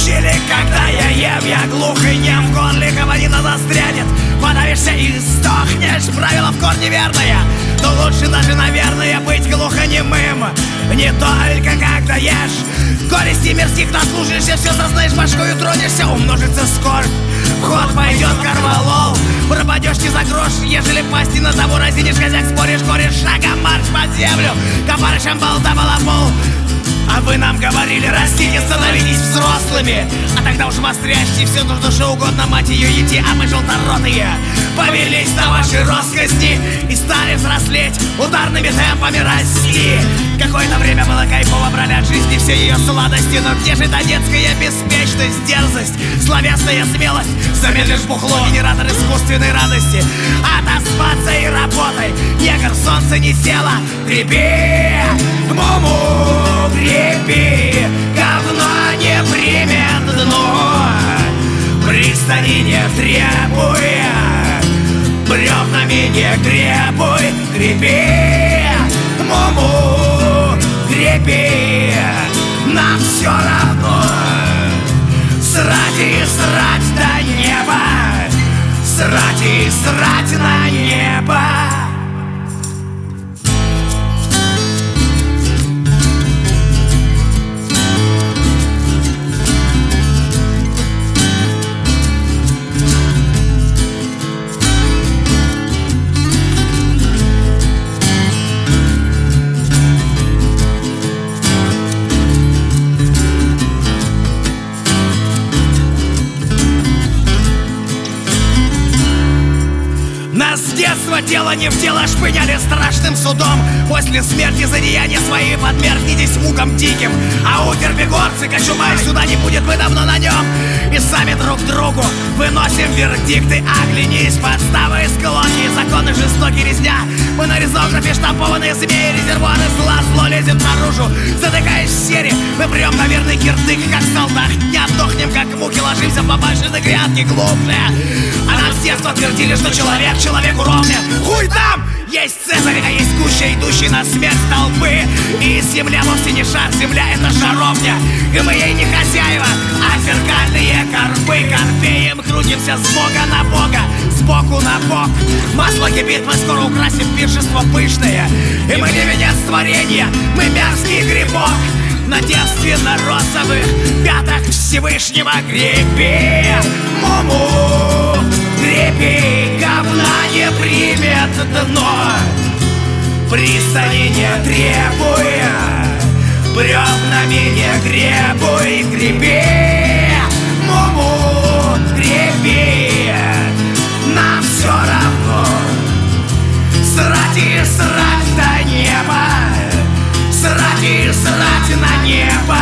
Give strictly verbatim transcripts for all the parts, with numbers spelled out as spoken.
учили, когда я ем, я глух и нем, в горле говорина застрянет, подавишься и сдохнешь. Правило в корне верное, но лучше даже, наверное, быть глухонемым. Не только когда ешь, горести мирских наслушаешься, все сознаешь, башкою тронешься, умножится скорбь. В ход пойдет корвалол, пропадешь не за грош, ежели пасти на того разинишь, козяк споришь, корешь, шагом марш под землю, копарышем болта балабол. А вы нам говорили, растите, становитесь взрослыми. А тогда уж востряжьте, все нужно что угодно, мать ее, идти. А мы желторотые повелись на ваши роскости и стали взрослеть, ударными темпами расти. Какое-то время было кайфово, брали от жизни все ее сладости. Но где же та детская беспечность, дерзость, словесная смелость? Замедлишь бухло, генератор искусственной радости. Отоспаться и работай, негр, солнце не село. Греби, муму, греби, говно не примет дно, пристани не требуя, бревнами не гребуй. Греби, муму, греби, нам все равно. Срать и срать до неба, срать и срать на небо. Нас с детства дело не в дело шпыняли страшным судом. После смерти за деяния свои подвергнитесь мукам диким. А у терпигорцы кочумай сюда не будет, мы давно на нем. И сами друг другу выносим вердикты. Оглянись, подставы, склоки, законы жестокие, резня. Мы на ризографе штампованные змеи, резервуары зла, зло лезет наружу. Затыкаешь в сере, мы прям на верный кирдык, как солдат. Не отдохнем, как муки, ложимся по башенной грядке глубже. А нам с детства твердили, что человек человеку ровня. Хуй там! Есть Цезарь, а есть гуща, идущий на смерть толпы. И земля вовсе не шар, земля — это жаровня. И мы ей не хозяева, а зеркальные карпы. Корпеем крутимся с бога на бога, с боку на бок. Масло кипит, мы скоро украсим пиршество пышное. И мы не венец творения, мы мерзкий грибок. На девственно-розовых пятах Всевышнего. Греби, муму, греби, говна не примет дно, пристани не требуя, бревнами не гребуй. Греби, муму, греби, нам все равно. Срать и срать до неба, срать и срать на небо.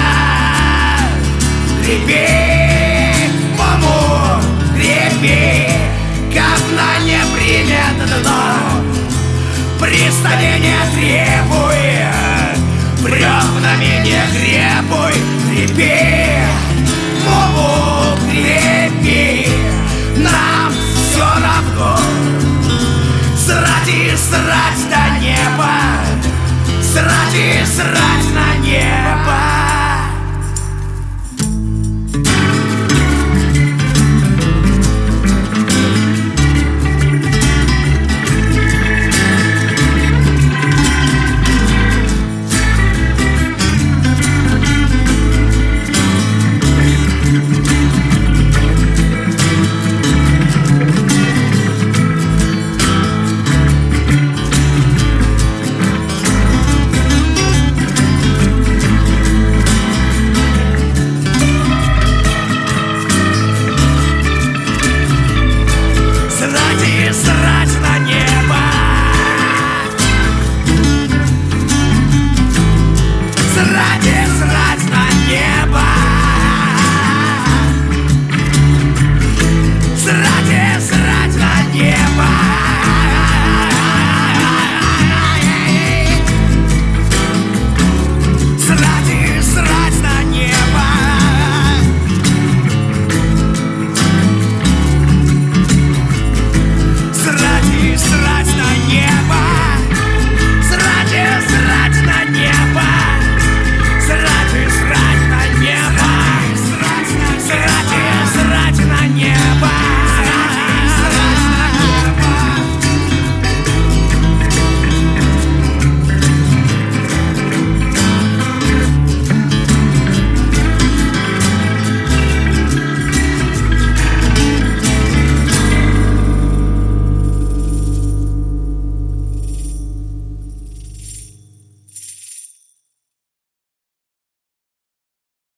Греби, муму, греби, говна не примет дно, пристани не требуя, бревнами не гребуй. Греби,